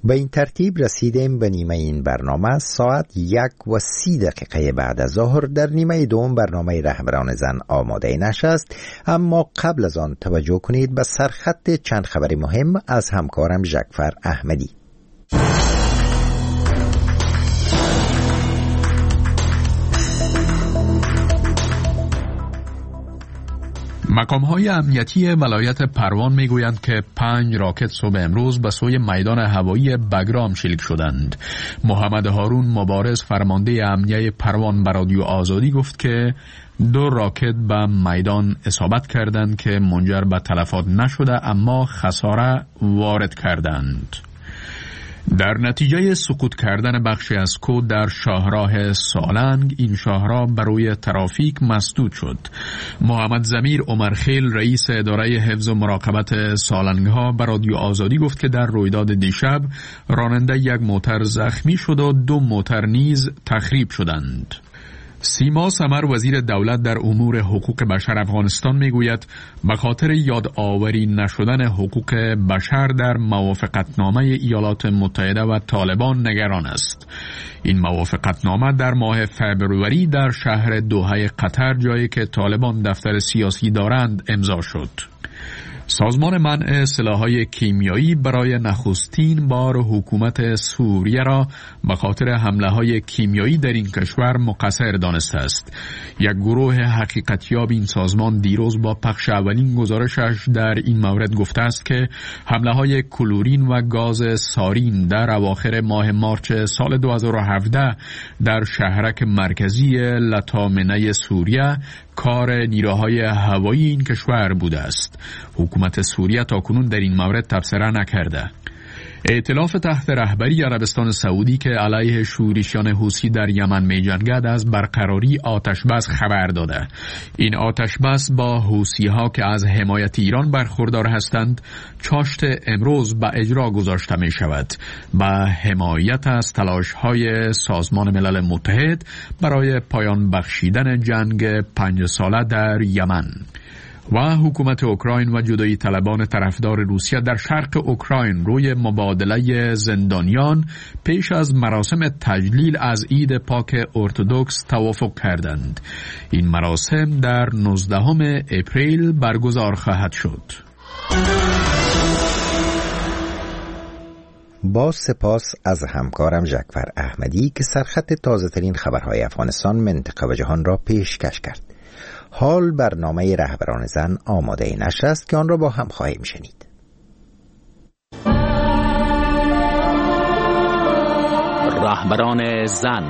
به این ترتیب رسیدیم به نیمه این برنامه. ساعت 1:30 بعد از ظهر در نیمه دوم برنامه رهبران زن آماده نشست، اما قبل از آن توجه کنید به سرخط چند خبر مهم از همکارم ژکفر احمدی. مقام‌های امنیتی ولایت پروان میگویند که 5 راکت صبح امروز به سوی میدان هوایی بگرام شلیک شدند. محمد هارون مبارز فرمانده امنیه پروان به رادیو آزادی گفت که 2 راکت به میدان اصابت کردند که منجر به تلفات نشده اما خساره وارد کردند. در نتیجه سقوط کردن بخشی از کود در شاهراه سالنگ، این شاهراه بروی ترافیک مسدود شد. محمد ضمیر عمرخیل رئیس اداره حفظ و مراقبت سالنگ ها به رادیو آزادی گفت که در رویداد دیشب راننده یک موتر زخمی شد و 2 موتر نیز تخریب شدند. سیما سمر وزیر دولت در امور حقوق بشر افغانستان میگوید به خاطر یادآوری نشدن حقوق بشر در موافقتنامه ایالات متحده و طالبان نگران است. این موافقتنامه در ماه فبروری در شهر دوحه قطر، جایی که طالبان دفتر سیاسی دارند، امضا شد. سازمان منع سلاح‌های کیمیایی برای نخستین بار حکومت سوریه را به خاطر حمله‌های کیمیایی در این کشور مقصر دانسته است. یک گروه حقیقتیاب این سازمان دیروز با پخش اولین گزارشش در این مورد گفته است که حمله‌های کلورین و گاز سارین در اواخر ماه مارچ سال 2017 در شهرک مرکزی لطامنه سوریه کار نیروهای هوایی این کشور بوده است. حکومت سوریه تاکنون در این مورد تبصره نکرده. ائتلاف تحت رهبری عربستان سعودی که علیه شورشیان حوثی در یمن می‌جنگد از برقراری آتشبس خبر داده. این آتشبس با حوثی‌ها که از حمایت ایران برخوردار هستند چاشت امروز به اجرا گذاشته می شود، به حمایت از تلاش‌های سازمان ملل متحد برای پایان بخشیدن جنگ 5 ساله در یمن. و حکومت اوکراین و جدایی طلبان طرفدار روسیه در شرق اوکراین روی مبادله زندانیان پیش از مراسم تجلیل از عید پاک ارتدوکس توافق کردند. این مراسم در 19 اپریل برگزار خواهد شد. با سپاس از همکارم ژکفر احمدی که سرخط تازه‌ترین خبرهای افغانستان، منطقه و جهان را پیشکش کرد. حال برنامه رهبران زن آماده نشر است که آن را با هم خواهیم شنید. رهبران زن.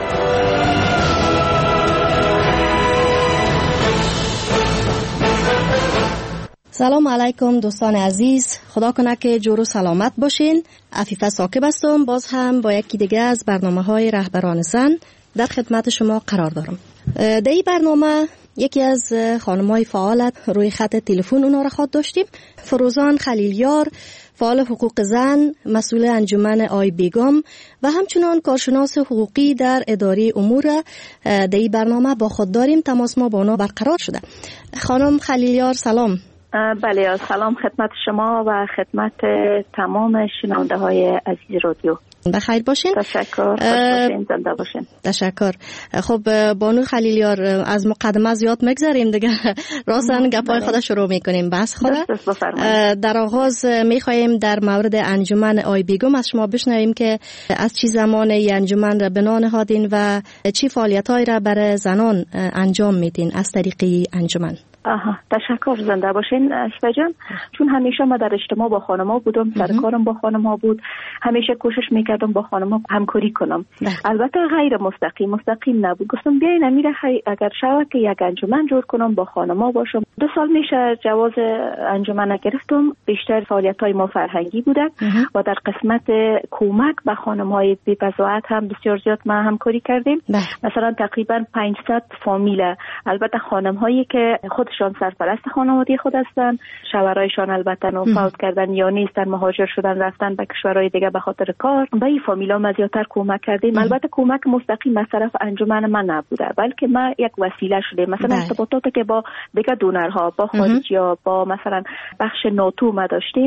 سلام علیکم دوستان عزیز، خدا کنه که جور و سلامت باشین. عفیفه ثاقب هستم، باز هم با یکی دیگه از برنامه‌های رهبران زن در خدمت شما قرار دارم. در این برنامه یکی از خانم‌های فعال روی خط تلفن اونا را خواهد داشتیم. فروزان خلیلیار، فعال حقوق زن، مسئول انجمن آی بیگم و همچنان کارشناس حقوقی در اداره امور در این برنامه با خود داریم. تماس ما با اونا برقرار شده. خانم خلیلیار سلام. بله، سلام خدمت شما و خدمت تمام شنونده های عزیز رادیو. بخیر باشین. تشکر. خوش باشین، زنده باشین. تشکر. خب بانو خلیلیار، از مقدمه زیاد مگذاریم دیگه، راستن گپای خود شروع میکنیم. بس خدا در آغاز میخوایم در مورد انجمن آی بیگم از شما بشنویم که از چی زمان این انجمن را بنا نهادین و چی فعالیت‌هایی را برای زنان انجام میدین از طریق انجمن. تشکر، زنده باشین اشفه جان. چون همیشه ما در اجتماع با خانم‌ها بودم، سرکارم با خانم‌ها بود، همیشه کوشش میکردم با خانم‌ها همکاری کنم. البته غیر مستقیم نبود. گفتم بیاین امیره اگر شود که یک انجمن جور کنم با خانم‌ها باشم. 2 سال میشه جواز انجمن گرفتم. بیشتر فعالیت‌های ما فرهنگی بوده و در قسمت کمک به خانم‌های بی‌بضاعت هم بسیار زیاد ما همکاری کردیم. مثلا تقریبا 500 فامیل، البته خانم‌هایی که خودشان سرپرست خانواده خود هستن، شوهرایشان البته فوت کردن یا نیستن، مهاجر شدن رفتن به کشورهای دیگه به خاطر کار، به این فامیلا ما زیادتر کمک کردیم. البته کمک مستقیم از طرف انجمن من نبوده، بلکه ما یک وسیله شده. مثلا ارتباطاتی که با دیگه دونرها، با خارجی‌ها، با مثلا بخش ناتو ما داشتیم،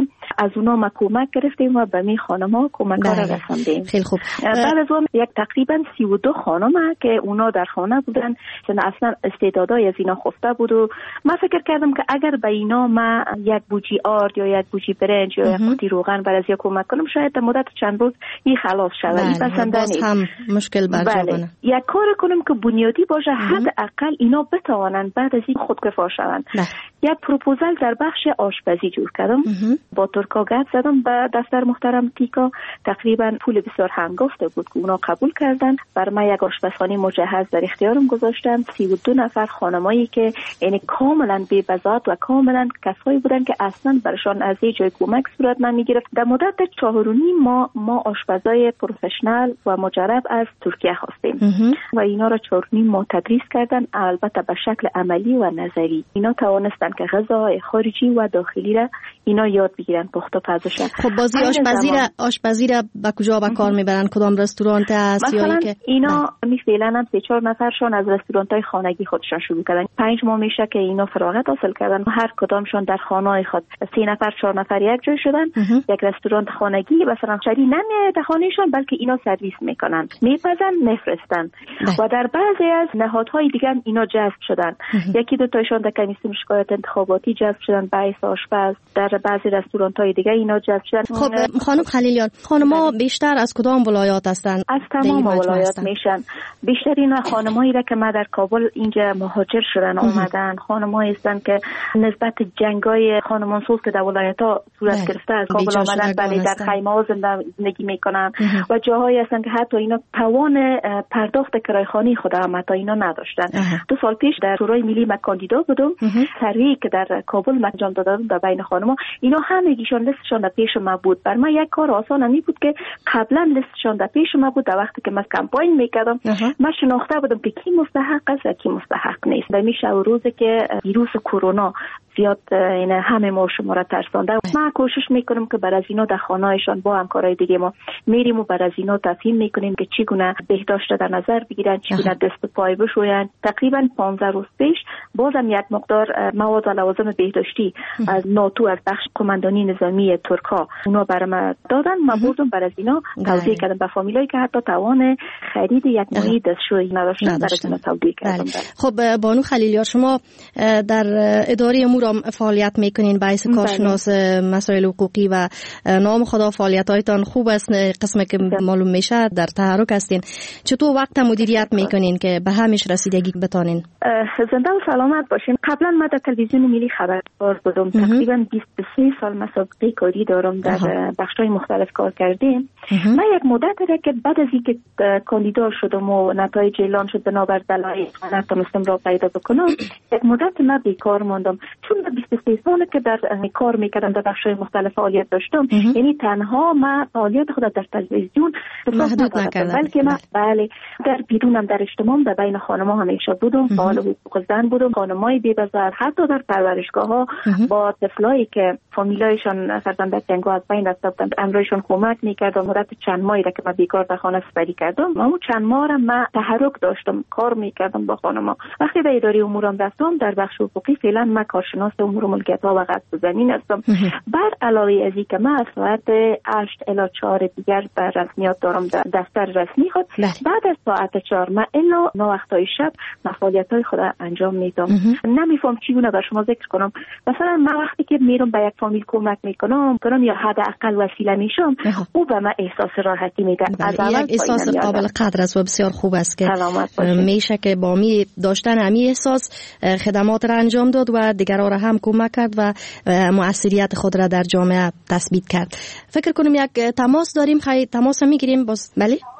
از اونا ما کمک گرفتیم و به می خانم‌ها کمک ها را رساندیم. خیلی خوب. بعد از اون یک تقریبا 32 خانم که اونا در خانه بودن، اصلا استعدادای از اینا خفته بود و من فکر کردم که اگر به اینا ما یک بوجی آرد یا یک بوجی برنج یا یک قوطی روغن برای از کمک کنم، شاید در مدت چند روز این خلاص شود. این پسنده نیست. هم مشکل برجا کنه. یک کار کنم که بنیادی باشه، حداقل اینا بتوانند بعد از این خودکفا شوند. یک پروپوزال در بخش آشپزی جور کردم. با ترکا گپ زدم به دفتر محترم تیکا. تقریبا پول بسیار هنگفته بود که اونا قبول کردن. بر من یک آشپزخانه مجهز در اختیارم گذاشتن. 32 نفر خانمایی که یعنی کاملا بی بضاعت و کاملا کسایی بودن که اصلا برشان از یه جای کمک صورت نمیگرفت. در مدت 4.5 ما آشپزای پروفشنال و مجرب از ترکیه خواستیم و اینا را 4.5 ماه تدریس کردن، البته به شکل عملی و نظری. اینا توانستن که غذاهای خارجی و داخلی را اینا یاد بگیرن، پخت و پزش. خب بازی آشپزی را به کجا به کار میبرن؟ کدام رستوران است یا اینکه اینا فعلا هم 3-4 نفرشون از رستوران‌های خانگی خودشون شروع کردن. 5 ماه میشه که اینا فراغت حاصل کردن. هر کدامشون در خانه‌های خود 3 نفر 4 نفر یک جای شدن. یک رستوران خانگی مثلا شری نمیاد خانه‌شون، بلکه اینا سرویس میکنن، میپزن، میفرستن. و در بعضی از نهادهای دیگه اینا جذب شدن. یکی دو تاشون در کمیسیون شکایت انتخاباتی جذب شدن، بعضی آشپز. در بعضی رستوران‌های دیگه اینا جذب شدن. خب خانم خلیلیان، خانم‌ها بیشتر از کدام ولایات هستند؟ از تمام ولایات میشن. بیشتر اینا خانمایی را که ما در کابل اینجا مهاجر شدن آمدن، خانمایی هستند که نسبت جنگای خانمانسوز که در ولایت‌ها صورت گرفته از کابل آمدن، بله در خیمه‌ها زندگی میکنن و جاهایی هستند که حتی اینا توان پرداخت کرایه‌خانه خود هم حتی اینا نداشتن. 2 سال پیش در شورای ملی من کاندیدا بودم، سری که در کابل من انجام دادم در بین خانم‌ها، اینا همگیشون لیستشون در پیش ما بود. بر من یک کار آسان نمی بود که قبلا لیستشون در پیش ما بود. در وقتی که من کمپاین میکردم من شناخته بودم که کی مستحق است و کی مستحق نیست. به میشه روزی که ویروس کرونا زیاد این همه ما شما را ترسانده، ما کوشش میکنیم که بر از اینا در خانه‌هایشان با همکارای دیگه ما میریم و بر از اینا تفهیم میکنیم که چگونه بهداشت در نظر بگیرن، چگونه دست و پای بشوین. تقریبا 15 روز پیش بازم یک مقدار مواد و لوازم بهداشتی از ناتو از بخش قماندانی نظامی ترکا اونا برام دادن. ما بردم بر از اینا توزیع کردم به فامیلایی که حتی توان خرید یک ماهی دستشویی نداشتن، برای اینا توزیع کردم. خب بانو خلیلیار، شما در اداره امور فعالیت میکنین، باعث کارشناس مسائل حقوقی و نام خدا فعالیت‌هایتان خوب است. قسمی که معلوم میشه در تحرک هستین. چطور وقت مدیریت میکنین که به همیش رسیدگی بتانین؟ زنده و سلامت باشین. قبلا ما در تلویزیون ملی خبرنگار بودم. تقریبا 23 سال مسابقه کاری دارم، در بخش‌های مختلف کار کردیم. من یک مدت که بعد از اینکه کاندیدا شدم و نتایج اعلام شد بنابر دلایل نتونستم راه پیدا بکنم، یک مدت من بیکار ماندم. چون 23 سال که در کار میکردم، در بخش‌های مختلف فعالیت داشتم، یعنی تنها من فعالیت خود در تلویزیون محدود نکردم، بلکه من بله در بیرونم در اجتماع در بین خانم‌ها همیشه بودم، فعال حقوق زن بودم. خانم‌های بی‌بضاعت حتی در پرورشگاه‌ها با طفلایی که فامیلایشان فرزندک جنگو از بین رفته بودند امرایشان کمک میکردم. مدت چند ماهی که من بیکار در خانه سپری کردم، اما چند ماه من تحرک داشتم، کار میکردم با خانم‌ها. وقتی به اداره امورم رفتم در بخش حقوقی، فعلا من کارشناس امور ملکیت‌ها و قصب زمین هستم. بر علاوه از اینکه من از ساعت 8 الی 4 دیگر بر رسمیات دارم در دفتر رسمی خود، بعد از ساعت 4 من الا 9 وقتای شب فعالیت‌های خود انجام میدم. نمیفهم چگونه بر شما ذکر کنم. مثلا من وقتی که میرم به یک فامیل کمک میکنم یا حداقل وسیله میشم، او به من احساس راحتی میده. از اول یک احساس قابل قدر است و بسیار خوب است که میشه که با می داشتن همین احساس خدمات را انجام داد و دیگران را هم کمک کرد و مؤثریت خود را در جامعه تثبیت کرد. فکر کنم یک تماس داریم. خیلی تماس میگیریم باز.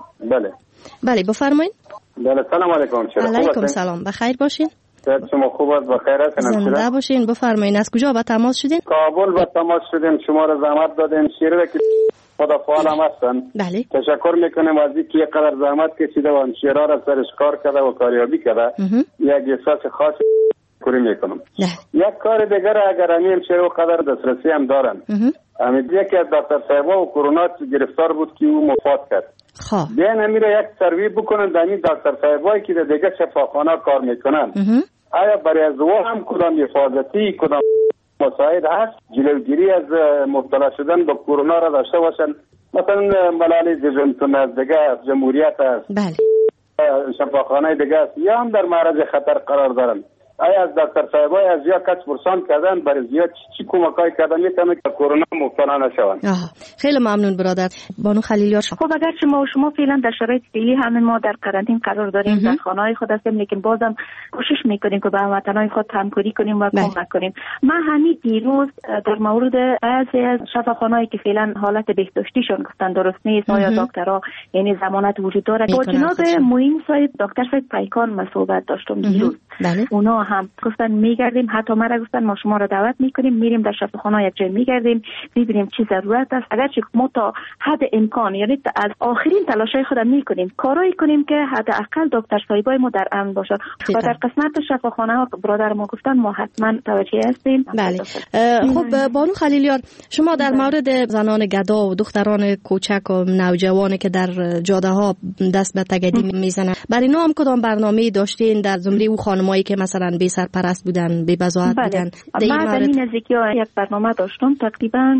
بله بفرمایید. بله سلام علیکم. علیکم سلام، بخیر باشین. شما خوب است؟ بخیر هستین؟ زنده باشین. بفرمایید از کجا به تماس شدین؟ کابل به تماس شدیم. شما را زحمت دادین. شیره که خدا فعال هم هستن. بله. تشکر میکنیم از اینکه یک قدر زحمت کشیده و شیره را سرش کار کرده و کاریابی کرده. یک احساس خاص کوری میکنم. یک کار دیگر اگر همین شیره و قدر دسترسی هم دارن. امیدیه که دکتر صاحبا و کرونا گرفتار بود که او مفات کرد. بیان امیره یک سروی بکنن در این دکتر صاحبایی که دیگه شفاخانه کار میکنن. آیا برای از او هم کدام حفاظتی کدام مساعد هست جلوگیری از مبتلا شدن به کرونا را داشته باشن. مثلا ملالی دیژنتون است، دیگه جمهوریت است، بله، شفاخانه دیگه است، یا هم در معرض خطر قرار دارن. آیا از دکتر صاحبای از یا کس پرسان کردن برای زیاد چی کمکای کردن میتونه که کرونا مبتلا نشون؟ خیلی ممنون برادر. بانو خلیلیار خب اگر شما فعلا در شرایط فعلی همین ما در قرنطینه قرار داریم، در خانه‌های خود هستیم، لیکن بازم کوشش میکنیم که با هموطنان خود همکاری کنیم و کمک کنیم. من همین دیروز در مورد بعضی از شفاخانه‌ای که فعلا حالت بهداشتیشون گفتن درست نیست، آیا دکترها یعنی ضمانت وجود داره، با جناب معین صاحب دکتر صاحب پیکان من صحبت داشتم دیروز. اونا هم گفتن میگردیم، حتی ما را گفتن ما شما را دعوت میکنیم، میریم در شفاخانه یک جای میگردیم، ببینیم چی ضرورت است. اگرچه ما تا حد امکان یعنی از آخرین تلاشای خودم میکنیم، کارایی کنیم که حداقل دکتر صاحبای ما در امن باشن. و در قسمت شفاخانه ها برادر ما گفتن ما حتما توجه هستیم. بله. خب بانو خلیلیار، شما در مورد زنان گدا و دختران کوچک و نوجوانی که در جاده ها دست به تگدی میزنن، برای اینا هم کدام برنامه‌ای داشتین در زمره او خانمایی که مثلا بی سرپرست بودن، بی بضاعت بودن؟ من در این نزدیکی یک برنامه داشتم، تقریبا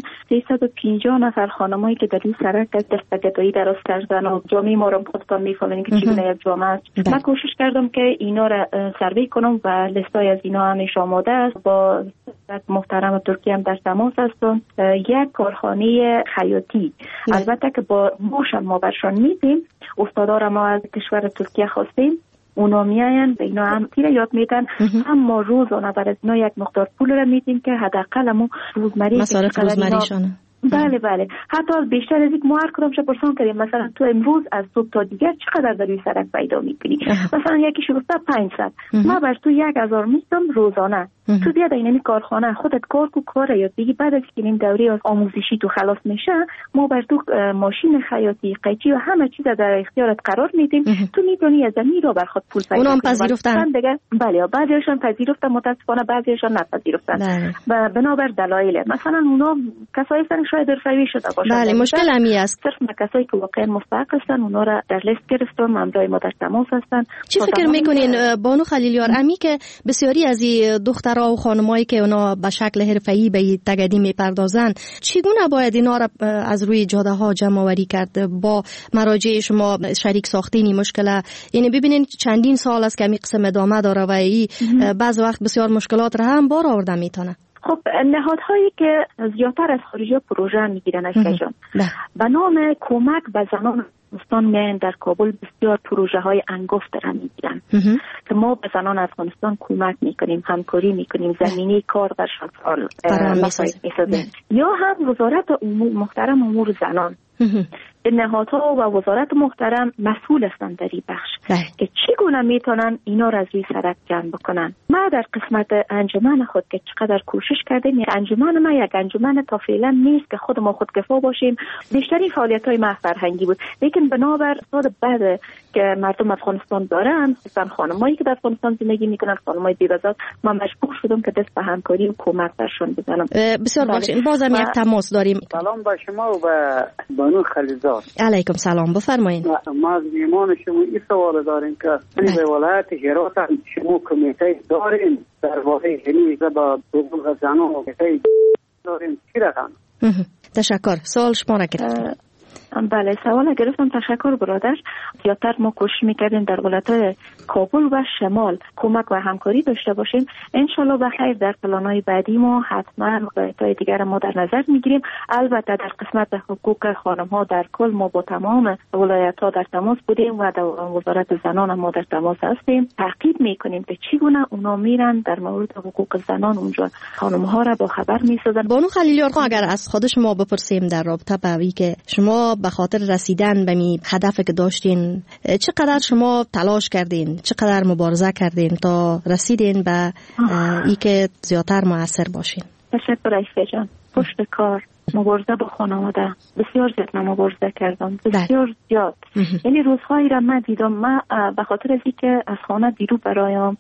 350 نفر خانمایی که در این سرک دست به گدایی دراز کردن و جامعه ما رو خودتان میفهمین که چگونه یک جامعه است. من کوشش کردم که اینا را سروی کنم و لیستای از اینا همیشه آماده است. با محترم ترکیه هم در تماس هستم. یک کارخانه خیاطی، البته که با موشن ما برشان میدیم، استادار ما از کشور ترکیه خواستیم، اونا میاین به اینا هم تیره یاد میدن، اما روزانه برای اینا یک مقدار پول را میدیم که حداقل همون روزمره مصارف روزمریشونه. بله حتی بیشتر از یک ما هر کدام چه پرسان کردیم، مثلا تو امروز از صبح تا دیگر چقدر در روی سرک پیدا میکنی؟ مثلا یکی شروع 500 ما بر تو 1000 میتم روزانه. تو بیا در این کارخانه خودت کار کو کار یاد بگی، بعد از که این دوره آموزشی تو خلاص میشه ما بر تو ماشین خیاطی، قیچی و همه چیز در اختیارت قرار میدیم. تو میتونی از زمین رو بر خود پول پیدا کنی. اونم پذیرفتن دیگه؟ بله، بعضیشون پذیرفتن، متاسفانه بعضیشون نپذیرفتن و بنابر دلایل. مثلا اونا کسایی هستن شاید حرفه‌ای شده باشن. بله، مشکل همی است. صرف کسایی که واقعا مستحق هستن اونا را در لیست گرفتم، همراه ما در تماس هستن. چی فکر میکنین بانو خلیلیار، امی که بسیاری از دخترها و خانمایی که اونا به شکل حرفه‌ای به تگدی میپردازن، چگونه باید اینا را از روی جاده ها جمع آوری کرد؟ با مراجع شما شریک ساختین این مشکل؟ یعنی ببینین چندین سال است که این قسم ادامه داره و این بعض وقت بسیار مشکلات را هم بار آورده میتونه. خب نهادهایی که زیادتر از خارجی پروژه میگیرن افکجان به نام کمک به زنان افغانستان میاین در کابل بسیار پروژه های انگفت را میگیرن که ما به زنان افغانستان کمک میکنیم، همکاری میکنیم، زمینه کار در شغل میسازیم. یا هم وزارت محترم امور زنان نهادها و وزارت محترم مسئول هستند در این بخش که چگونه میتونن اینا را از روی سرک جمع بکنن. ما در قسمت انجمن خود که چقدر کوشش کردیم، انجمن ما یک انجمن تا فعلا نیست که خود ما خودکفا باشیم. بیشتری فعالیت های ما فرهنگی بود، لیکن بنابر استاد بعد که مردم افغانستان دارن، مثلا خانمایی که در افغانستان زندگی میکنن، خانمای بی‌بزاعت، ما مجبور شدم که دست به همکاری و کمک برشون بزنم. بسیار باشین، بازم یک تماس داریم. سلام با شما و به بانو خلیزاد. علیکم سلام، بفرمایید. ما از میهمان شما این سوال داریم که به ولایت هرات شما کمیته دارین درباره همین با حقوق زنان و کمیته دارین چی رقم؟ تشکر. سوال شما را گرفتم. بله، سوال گرفتم. تشکر برادر. زیادتر ما کوشش میکردیم در ولایت کابل و شمال کمک و همکاری داشته باشیم. انشالله بخیر در پلانهای بعدی ما حتما ولایت‌های دیگر ما در نظر میگیریم. البته در قسمت حقوق خانم‌ها در کل ما با تمام ولایت‌ها در تماس بودیم و در وزارت زنان ما در تماس هستیم. تحقیق میکنیم که چگونه اونا میرن در مورد حقوق زنان اونجا خانم‌ها را با خبر میسازن. بانو خلیلیار، اگر از خود شما بپرسیم در رابطه با که شما به خاطر رسیدن به می هدفی که داشتین چقدر شما تلاش کردین، چقدر مبارزه کردین تا رسیدین به ای که زیادتر مؤثر باشین؟ تشکر ایفه جان. پشت کار، مبارزه با خانواده، بسیار زیاد مبارزه کردم، بسیار زیاد. یعنی روزهایی را من دیدم، من به خاطر از اینکه از خانه بیرون برایم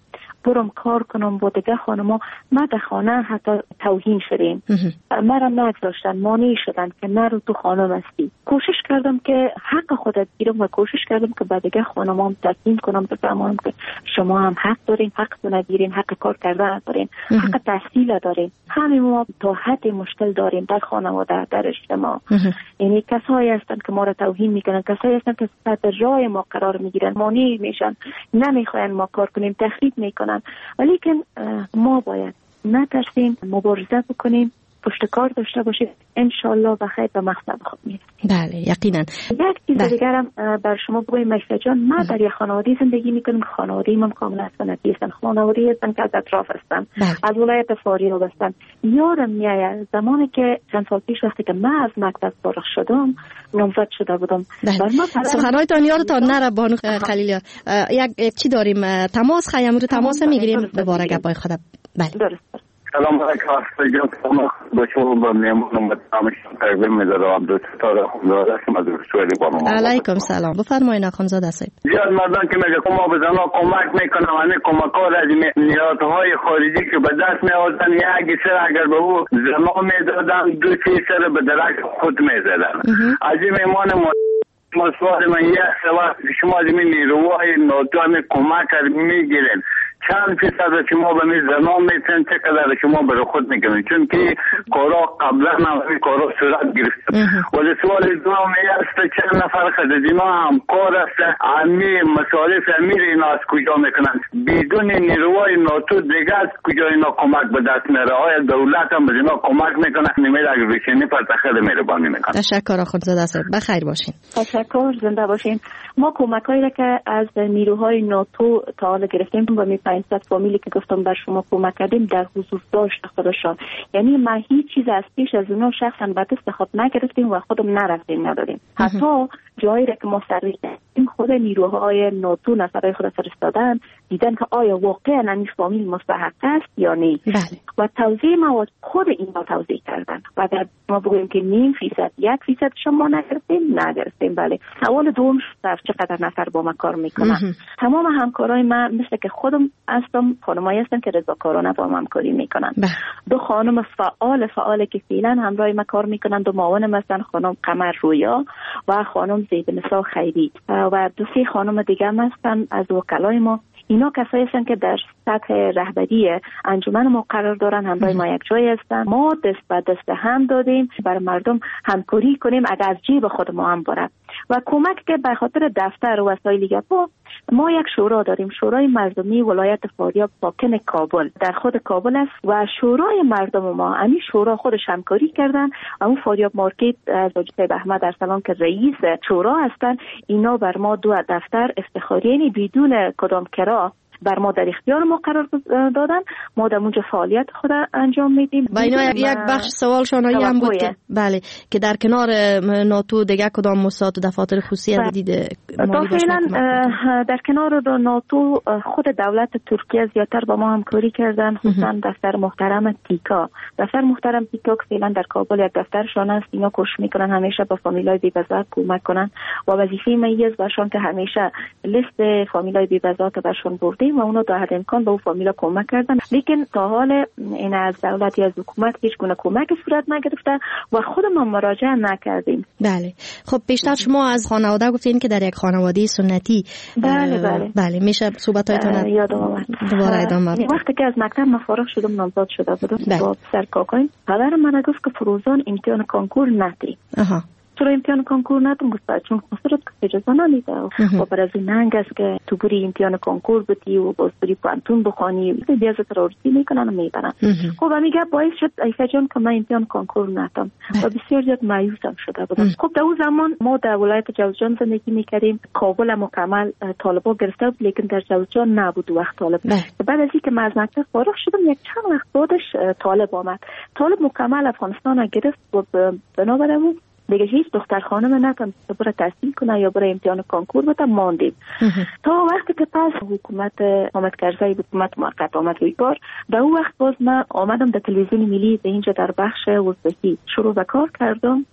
برم کار کنم با دیگه خانما. ما در خانه حتی توهین شدیم، مرا نگذاشتن، مانع شدن که نرو تو خانم هستی. کوشش کردم که حق خودت بگیرم و کوشش کردم که با دیگه خانما هم تسلیم کنم، بفهمونم که شما هم حق دارین، حق ندارین، حق کار کردن دارین، حق تحصیل دارین. همه ما تا حد مشکل داریم در خانواده، در اجتماع. یعنی کسایی هستن که ما را توهین میکنن، کسایی هستن که سطح رای ما قرار میگیرن، مانع میشن، نمیخواین ما کار کنیم، تخریب میکنن. ولی که ما باید نترسیم، مبارزه بکنیم، پشت کار داشته باشید، انشالله بخیر به مقصد خود میرسیم. بله یقینا. یک چیز دیگرم بر شما بگویم مهسا جان، ما در یک خانواده زندگی میکنیم، خانواده من کاملا سنتی هستن، خانواده هستن که از اطراف هستن، از ولایت فاریاب هستن. یادم میاد زمانی که چند سال پیش وقتی که من از مکتب فارغ شدم، نامزد شده بودم. سخنرانیتان یادتان نره بانو خلیلیان. یک چی داریم تماس خیام رو تماس میگیریم دوباره گپای خود. بله درست. سلام علیکم استاد جان، با شما با میمونم با تماشا تقدیم می‌دارم. دوست دارم خداوند شما دوستوری با ما. علیکم سلام. بفرمایید خانزاده صاحب. زیاد مردان که میگه ما به زنها کمک میکنم، یعنی کمک‌ها از نیازهای خارجی که به دست می‌آوردن، یک سر اگر به او زنها میدادن، دو سر به درک خود میزدن. از این میمان مسئول من یک سوال شما از این نیروهای ناتو همه کمک میگیرن، چند فیصد شما به می زنان میتونن چه قدر شما برای خود میکنید؟ چون که کارا قبلا هم کارا صورت گرفت. ولی سوال دوم است چند نفر خدینا هم کار است، امی مصارف امیر اینا از کجا میکنن؟ بدون نیروهای ناتو دیگه از کجا اینا کمک به دست میاره؟ آیا دولت هم به اینا کمک میکنه؟ نمیره اگر بشینی پر تخیل مهربانی میکنه. تشکر خانزاده صاحب، بخیر باشین. تشکر، زنده باشین. ما کمکایی که از نیروهای ناتو تا حالا گرفتیم و 500 فامیلی که گفتم بر شما کمک کردیم در حضور داشت خودشان. یعنی ما هیچ چیز از پیش از اونا شخصا به دست خود نگرفتیم و خودم نرفتیم ندادیم. حتی جایی که ما سرویس کردیم خود نیروهای ناتو نفرای خود فرستادن، دیدن که آیا واقعا این فامیل مستحق است یا نه. و توزیع مواد خود اینا توزیع کردن. و اگر ما بگوییم که 0.5% 1% شما نگرفتیم. بله. سوال دوم چقدر نفر با ما کار میکنن؟ تمام همکارای من مثل که خودم هستم، خانمایی هستن که رضاکارانه با ما همکاری میکنن. دو خانم فعال که فعلا همراه ما کار میکنن، دو معاونم هستن، خانم قمر رویا و خانم زیبنسا خیری و دو سه خانم دیگه هم هستن از وکلای ما. اینا کسایی هستن که در سطح رهبری انجمن ما قرار دارن، همراه ما یک جای هستن. ما دست به دست هم دادیم برای مردم همکاری کنیم اگر از جیب خود ما هم برد. و کمک که به خاطر دفتر و وسایل ما یک شورا داریم، شورای مردمی ولایت فاریاب ساکن کابل، در خود کابل است و شورای مردم ما همین شورا خودش همکاری کردن. اون فاریاب مارکت از حاجی احمد ارسلان که رئیس شورا هستن، اینا بر ما دو دفتر افتخاری، یعنی بدون کدام کرا بر ما در اختیار ما قرار دادن. ما در اونجا فعالیت خود انجام میدیم. و اینا یک بخش سوال شانایی هم بود که بله که در کنار ناتو دیگه کدام موسسات و دفاتر خصوصی دیده فعلا در کنار ناتو خود دولت ترکیه زیادتر با ما همکاری کردن، خصوصا دفتر محترم تیکا که فعلا در کابل یک دفترشان است. اینا کوشش میکنن همیشه با فامیلای بی‌بزاعت کمک کنن و وظیفه میز باشن که همیشه لیست فامیلای بی‌بزاعت برشون بردیم و اونا تا حد امکان به اون فامیلا کمک کردن. لیکن تا حال این از دولت یا از حکومت هیچ گونه کمک صورت نگرفته و خودمون مراجعه نکردیم. بله. خب بیشتر شما از خانواده گفتین که در یک خانواده سنتی. بله میشه صحبتایتون یادم اومد دوباره ادامه بدید. وقتی که از مکتب من فارغ شدم نامزد شده بودم با پسر کاکایم، پدرم من گفت که فروزان امتحان کنکور ندی. چرا امتحان کنکور ندم؟ گفت چون خسرت که اجازه نمیده و برای این ننگ است که تو بری امتحان کنکور بدی و باز بری پانتون بخوانی، بیازت ترورسی میکنن و میبرن. خب میگه باعث شد ایفا جان که من امتحان کنکور ندم و بسیار زیاد مایوسم شده بودم. خب در اون زمان ما در ولایت جوزجان زندگی میکردیم، کابل مکمل طالبا گرفته بود، لیکن در جوزجان نبود وقت طالب. بعد از اینکه من از مکتب فارغ شدم یک چند وقت بعدش طالب آمد. طالب مکمل افغانستان گرفت و بنابراین دیگه هیچ دختر خانم نتونست برای تحصیل کنه یا برای امتحان کنکور بده، ماندیم تا وقتی که پس حکومت حامد کرزی حکومت موقت آمد روی کار. در اون وقت باز من آمدم در تلویزیون ملی اینجا در بخش ازبکی شروع به کار کردم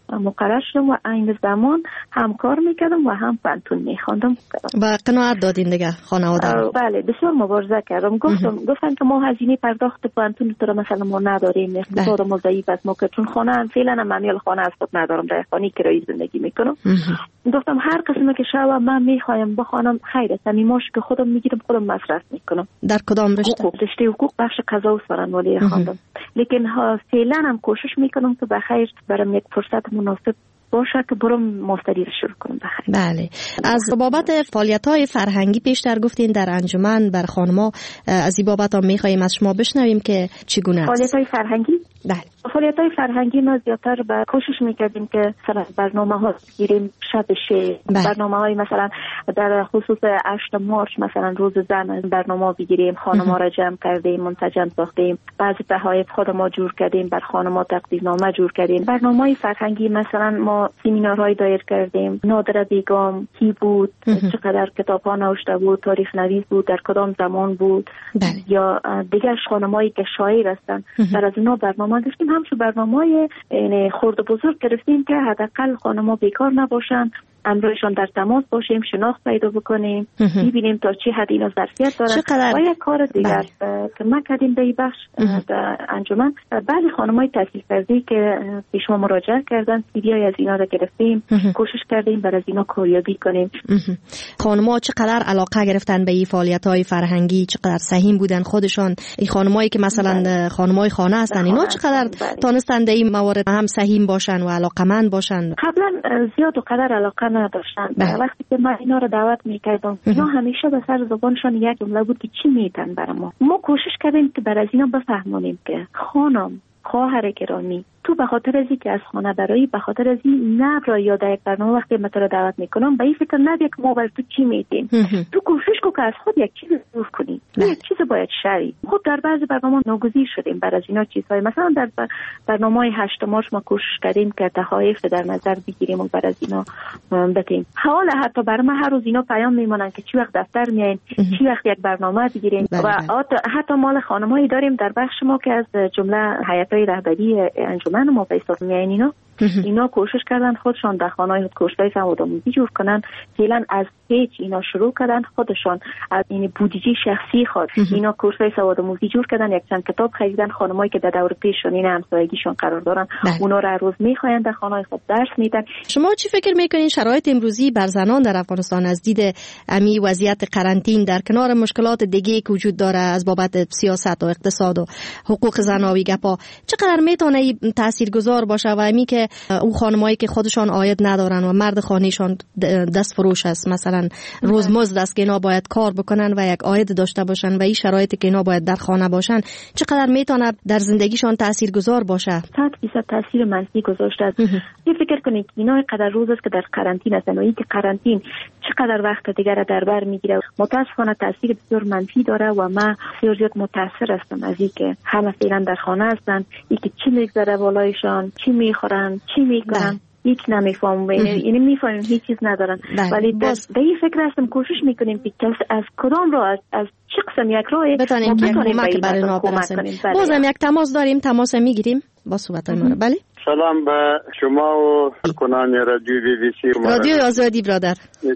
مقرر شدم و این زمان هم کار میکردم و هم پانتون میخواندم. و قناعت دادین دیگه خانواده؟ بله بسیار مبارزه کردم. گفتن که ما هزینه پرداخت پانتون تو مثلا ما نداریم، اقتصاد ما ضعیف است، ما که چون خانه هم فعلا ممیال خانه از خود ندارم، در خانه کرایی زندگی میکنم. گفتم هر قسمه که شوه من میخوایم بخوانم خیر است، ماش که خودم میگیرم خودم مصرف میکنم. در کدام رشته؟ رشته حقوق بخش قضا و سخنرانی خواندم. لیکن فعلا هم کوشش میکنم که بخیر برام یک فرصت مناسب باشه که برم ماستری رو شروع کنم بخیر. بله. از بابت فعالیت‌های فرهنگی پیشتر گفتین در انجمن بر خانم‌ها، از این بابت هم می‌خوایم از شما بشنویم که چگونه است فعالیت‌های فرهنگی؟ بله. فعالیت‌های فرهنگی ما زیادتر به کوشش می‌کردیم که مثلا برنامه‌ها بگیریم شب شعر، برنامه‌های مثلا در خصوص 8 مارچ مثلا روز زن برنامه بگیریم، خانم‌ها را جمع کردیم، منسجم ساختیم، بعضی تحایف خودمون جور کردیم، بر خانم‌ها تقدیرنامه جور کردیم. برنامه‌های فرهنگی مثلا ما سمینارهای دایر کردیم، نادر بیگم کی بود، چقدر کتاب‌ها نوشته بود، تاریخ نویس بود، در کدام زمان بود، یا دیگر خانم‌هایی که شاعر هستن، در از اینا برنامه داشتیم. همچون برنامه‌های خرد و بزرگ گرفتیم که حداقل خانم‌ها بیکار نباشن، امروزشان در تماس باشیم، شناخت پیدا بکنیم، ببینیم تا چه حد اینا ظرفیت دارن. و یک کار دیگر که ما کردیم در این بخش در انجمن، بعضی خانم‌های تحصیل کرده که پیش ما مراجعه کردن، سی‌وی‌های از اینا را گرفتیم، کوشش کردیم بر از اینا کاریابی کنیم. خانم‌ها چقدر علاقه گرفتن به این فعالیت‌های فرهنگی، چقدر سهیم بودن خودشان؟ این خانم‌هایی که مثلا خانم‌های خانه هستن اینا چقدر تونستن در این موارد هم سهیم باشن و علاقه‌مند باشن؟ قبلا زیاد و قدر علاقه نداشتن. وقتی که من اینا رو دعوت میکردم، اینا همیشه به سر زبانشان یک جمله بود که چی میتن برای ما کوشش کردیم که بر از اینا بفهمونیم که خانم، خواهر گرامی، تو به خاطر از اینکه از خانه برایی، به خاطر از این نبرای یا در یک برنامه وقتی من تو رو دعوت میکنم به این فکر نبیه که ما بر تو چی میدیم. تو کوشش کن که از خود یک چیز دور کنی، یک چیز باید شری. خود در بعضی برنامه ناگزیر شدیم بر از اینا چیزهای، مثلا در برنامه 8 مارچ ما کوشش کردیم که تحایف در نظر بگیریم و بر از اینا بتیم. حالا حتی برای ما هر روز اینا پیام میمونن که چی وقت دفتر میاین، چی وقت یک برنامه بگیریم. و حتی مال خانمایی داریم در بخش ما که از جمله هیئت‌های رهبری انجمن ما به حساب میاین. اینا کوشش کردن خودشان در خانه‌های خودکشی سوادآموزی جور کنن. فعلا از هیچ اینا شروع کردن، خودشان از این بودجه شخصی خود اینا کورس‌های سوادآموزی جور کردن، یک چند کتاب خریدن. خانمایی که در دور پیشون این همسایگیشون قرار دارن اونا را روز میخواین در خانه‌های خود درس میدن. شما چی فکر میکنین شرایط امروزی بر زنان در افغانستان از دید امی وضعیت قرنطین در کنار مشکلات دیگه که وجود داره از بابت سیاست و اقتصاد و حقوق زناوی گپا چقدر میتونه تاثیرگذار باشه و امی که اون خانمایی که خودشان عاید ندارن و مرد خانه‌شان دست فروش است، مثلا روزمزد است که اینا باید کار بکنن و یک عاید داشته باشن و این شرایطی که اینا باید در خانه باشن چقدر میتونه در زندگیشان تاثیرگذار باشه؟ 100% تاثیر منفی گذاشته است. یه فکر کنید که اینا قدر روز است که در قرنطین هستن و این که قرنطین چقدر وقت دیگر در بر میگیره. متاسفانه تاثیر بسیار منفی داره و من بسیار زیاد متاثر هستم از اینکه همه فعلا در خانه هستن، اینکه چی میگذره بالایشان، چی میخورن، چی میکنن، هیچ نمیفهمم. یعنی میفهمیم هیچ چیز ندارن. ولی به این فکر هستم کوشش میکنیم که از کدام راه، از چه قسم یک راه بتونیم کمک برای اونا برسیم. بازم یک تماس داریم، تماس میگیریم با صحبت ما. بله سلام به شما و کنان رادیو BBC. رادیو آزادی برادر.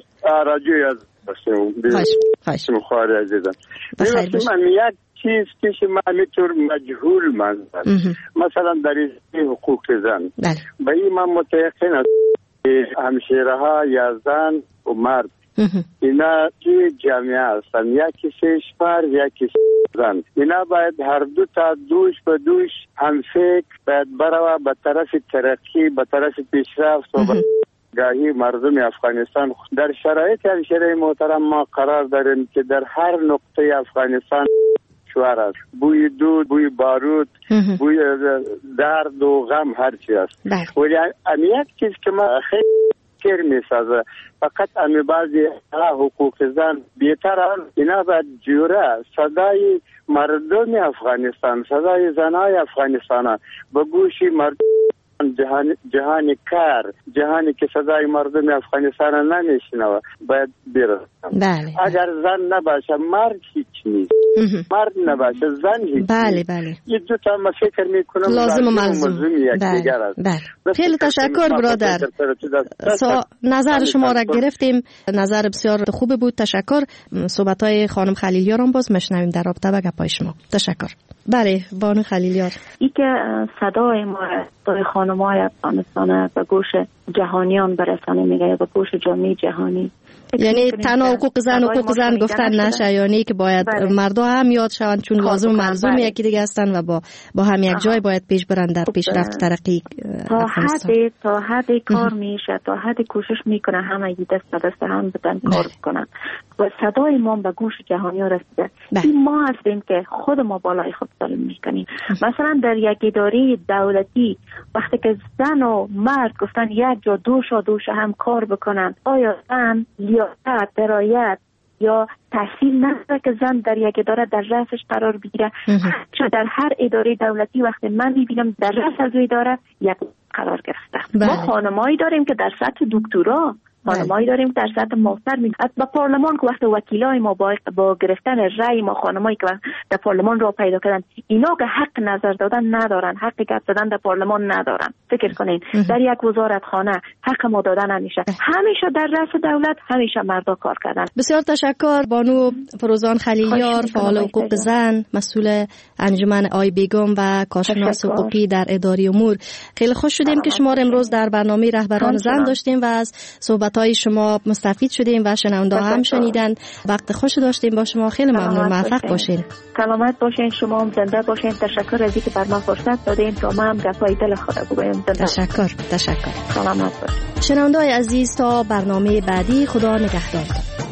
رادیو آزادی. خواهش مخواری عزیزم. من یک چیز که من میتور مجهول منظر مثلا در این حقوق زن به این من متیقن است همشیره ها یا زن و مرد اینا که جامعه هستن، یکی ششپر یکی زن، اینا باید هر دو تا دوش به دوش هم فکر باید برای به طرف ترقی، به طرف پیشرفت و گاهی مردم افغانستان در شرایط همشیره محترم ما قرار داریم که در هر نقطه افغانستان شوار است، بوی دود، بوی بارود، بوی درد و غم هر چی است. ولی یک چیز که ما خیلی کر میسازه فقط امی بعضی حقوق زن بیتر اینا باید جوره صدای مردم افغانستان، صدای زنای افغانستان به گوشی مردم جهان کار، جهانی که صدای مردم افغانستان نمیشنوه باید برسم. بله. اگر زن نباشه مرد هیچ نیست. مرد نباشه زن هیچ بله نیست. بله. یه دو تا ما فکر میکنم لازم و ملزوم یکدیگر است. بله. خیلی تشکر برادر. نظر شما را گرفتیم. نظر بسیار خوب بود. تشکر. صحبت‌های خانم خلیلیار هم باز میشنویم در رابطه با گپای شما. تشکر. بله بانو خلیلیار. ای که صدای ما صدای خانم‌های افغانستان به گوش جهانیان برسانه میگه، به گوش جامعه جهانی. یعنی تنها حقوق زن گفتن نشه، یعنی که باید مردا هم یاد شوند چون لازم و ملزوم یکی دیگه هستن و با هم یک جای باید پیش برن در پیشرفت ترقی افغانستان. تا حد کار میشه، تا حد کوشش میکنه همه دست به دست هم بدن کار کنن و صدای ما به گوش جهانی رسیده. این ما هستیم که خود ما بالای خود ظلم میکنیم. مثلا در یک اداره دولتی وقتی که زن و مرد گفتن یک جا دوش هم کار بکنن، آیا زن لیاقت، درایت یا تحصیل نداره که زن در یک اداره در رأسش قرار بگیره؟ چون در هر اداره دولتی وقتی من میبینم در رأس از اداره یک قرار گرفته. ما خانمایی داریم که در سطح دکترا، خانمایی داریم در سطح ماستر با پارلمان که وقت وکیلای ما با گرفتن رأی ما خانمایی که در پارلمان را پیدا کردن، اینا که حق نظر دادن ندارن، حق گپ زدن در پارلمان ندارن. فکر کنین در یک وزارتخانه حق ما دادن نمیشه. همیشه در رأس دولت همیشه مردا کار کردن. بسیار تشکر بانو فروزان خلیلیار، فعال حقوق زن، مسئول انجمن آی بیگم و کارشناس حقوقی در اداری امور. خیلی خوش شدیم که شما امروز در برنامه رهبران زن داشتیم و از صحبت‌های شما مستفید شدیم و شنونده هم شنیدن. وقت خوش داشتیم با شما. خیلی ممنون. موفق باشین. سلامت باشین. شما هم زنده باشین. تشکر از اینکه بر من فرصت دادین تا ما هم گپای دل خود بگویم. تشکر. سلامت باشین. شنونده‌های عزیز تا برنامه بعدی خدا نگهدار.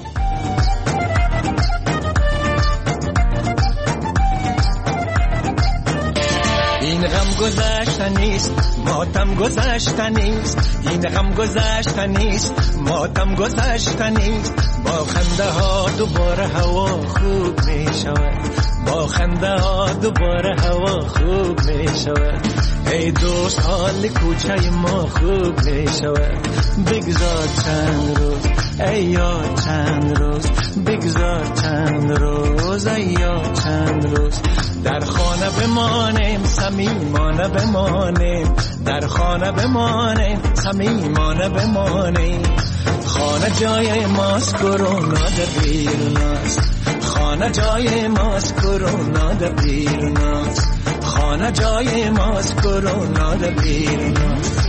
این غم گذشته نیست، ماتم گذشته نیست. این غم گذشته نیست، ماتم گذشته نیست. با خنده ها دوباره هوا خوب می شود. با خنده ها دوباره هوا خوب می شود. ای دوست حال کوچه ما خوب می شود. بگذار چند روز، ای یاد چند روز. بگذار چند روز، ای یاد چند روز. در خانه بمانیم، صمیمانه بمانیم. در خانه بمانیم، صمیمانه بمانیم. خانه جای ماست، کرونا در بیرون است. خانه جای ماست، کرونا در بیرون است. خانه جای ماست، کرونا در بیرون است.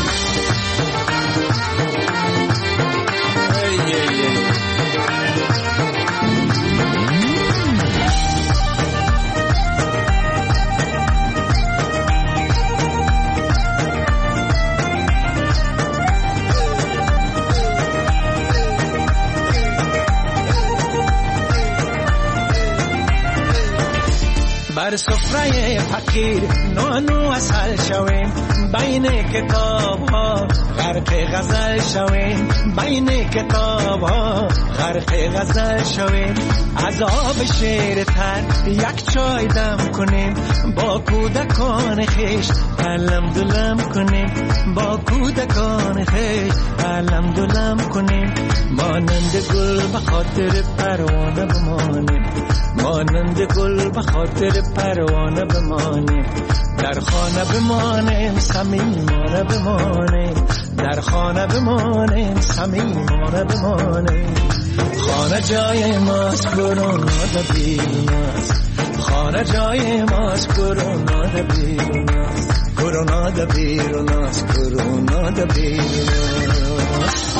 بر سفره فقیر نانو اصل شویم. بین کتاب ها غرق غزل شویم. بین کتاب ها غرق غزل شویم. از آب شیر تر یک چای دم کنیم. با کودکان خیش علم دلم کنیم. با کودکان خیش علم دلم کنیم. مانند گل به خاطر پروانه بمانیم. مانند گل به خاطر پروانه بمانیم. در خانه بمانیم، صمیمانه بمانیم. در خانه بمانیم، صمیمانه بمانیم. خانه جای ماست، کرونا در بیرون است. خانه جای ماست، کرونا در بیرون است. کرونا در بیرون است. کرونا در بیرون است.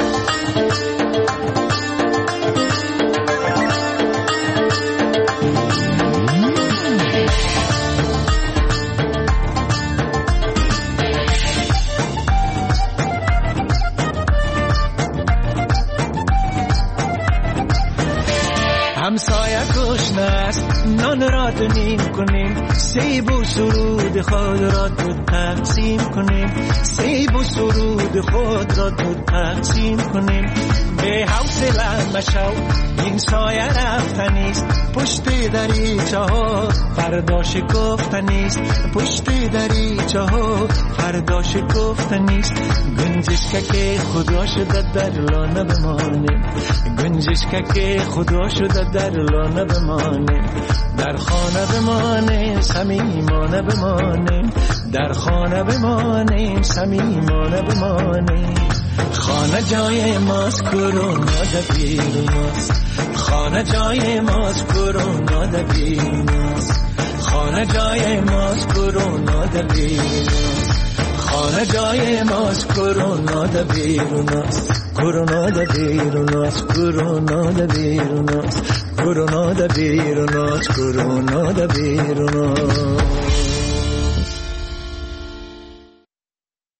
همسایه گشنه است، نان را دونیم کنیم. سیب و سرود خود را دو تقسیم کنیم. سیب و سرود خود را دو تقسیم کنیم. به حوصله مشو این سایه رفتنیست پشت دریچه ها فردا شکفتنیست پشت دریچه ها فردا شکفتنیست گنجشک که خدا شده در لانه بمانه گنجشک که خدا شده در لانه بمانه در خانه بمانه صمیمانه بمانه در خانه بمانه صمیمانه بمانه خانه جای ماست کرونا در بیروناست خانه جای ماست کرونا در بیروناست خانه جای ماست کرونا در بیروناست خانه جای ماست کرونا در بیروناست کرونا در بیروناست کرونا در بیروناست کرونا در بیروناست کرونا در بیروناست